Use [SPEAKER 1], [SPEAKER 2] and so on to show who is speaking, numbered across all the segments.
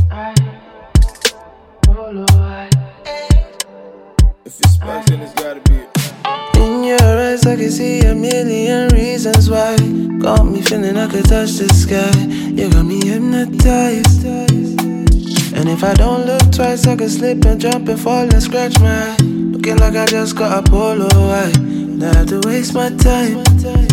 [SPEAKER 1] If it's spice, then it's gotta be it.
[SPEAKER 2] In your eyes, I can see a million reasons why. Got me feeling I could touch the sky. You got me hypnotized. And if I don't look twice, I could slip and jump and fall and scratch my eye. Looking like I just got a polo eye. Now I have to waste my time.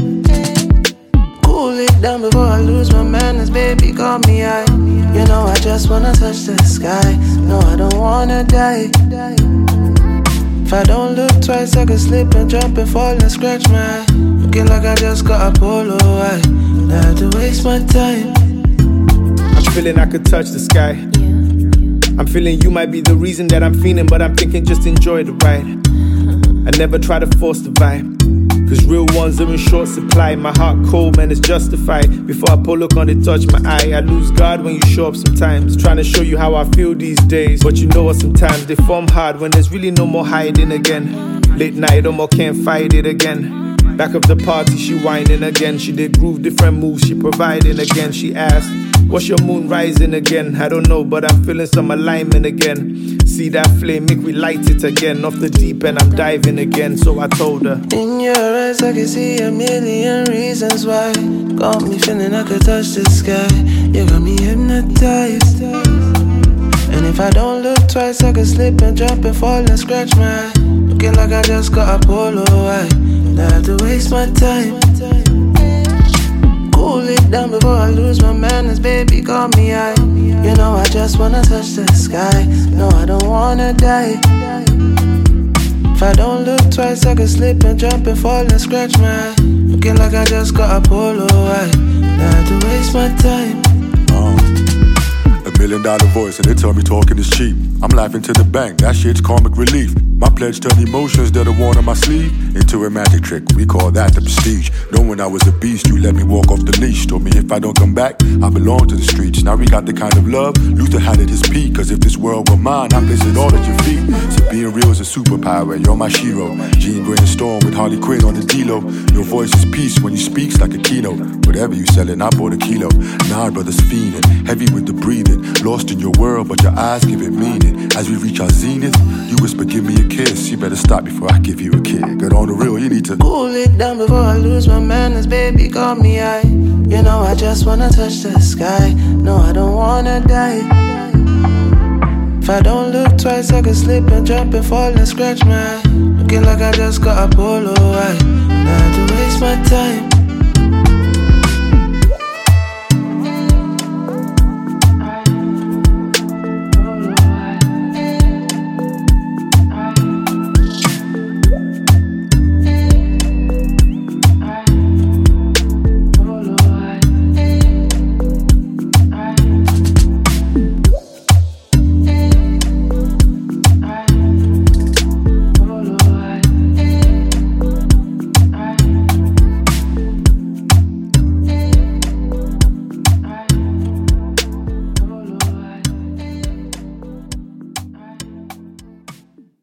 [SPEAKER 2] Cool it down before I lose my manners, baby, got me high. You know I just wanna touch the sky. No, I don't wanna die. If I don't look twice, I could slip and jump and fall and scratch my eye. Looking like I just got a polo eye. Now I have to waste my time.
[SPEAKER 1] I'm feeling I could touch the sky. I'm feeling you might be the reason that I'm feeling, but I'm thinking just enjoy the ride. I never try to force the vibe, cause real ones are in short supply. My heart cold, man, it's justified. Before I pull look on it, touch my eye. I lose guard when you show up sometimes, trying to show you how I feel these days. But you know what, sometimes they form hard when there's really no more hiding again. Late night, almost can't fight it again. Back of the party, she whining again. She did groove, different moves, she providing again. She asked, what's your moon rising again? I don't know, but I'm feeling some alignment again. See that flame, make me light it again. Off the deep end, I'm diving again. So I told her,
[SPEAKER 2] in your eyes, I can see a million reasons why. Got me feeling I could touch the sky. You got me hypnotized. And if I don't look twice, I could slip and jump and fall and scratch my eye. Looking like I just got a polo eye. Now I have to waste my time. Cool it down before I lose my manners, baby, got me high. You know I just wanna touch the sky. No, I don't wanna die. If I don't look twice, I could slip and jump and fall and scratch my eye. Looking like I just got a polo eye. Now I have to waste my time.
[SPEAKER 3] $1 million voice and they tell me talking is cheap. I'm laughing to the bank, that shit's comic relief. My pledge turned emotions that are worn on my sleeve into a magic trick, we call that the prestige. Knowing I was a beast, you let me walk off the leash. Told me if I don't come back, I belong to the streets. Now we got the kind of love Luther had at his peak. Cause if this world were mine, I place it all at your feet. So being real is a superpower, you're my shiro. Jean Grey and Storm with Harley Quinn on the D-Lo. Your voice is peace when you speak's like a keynote. Whatever you sellin', I bought a kilo. Nah, brothers fiendin', heavy with the breathing. Lost in your world, but your eyes give it meaning. As we reach our zenith, you whisper, give me a kiss. You better stop before I give you a kick. Get on the real, you need to
[SPEAKER 2] cool it down before I lose my manners, baby, got me high. You know I just wanna touch the sky. No, I don't wanna die. If I don't look twice, I could slip and jump and fall and scratch my eye. Looking like I just got a polo eye. Now I have to waste my time.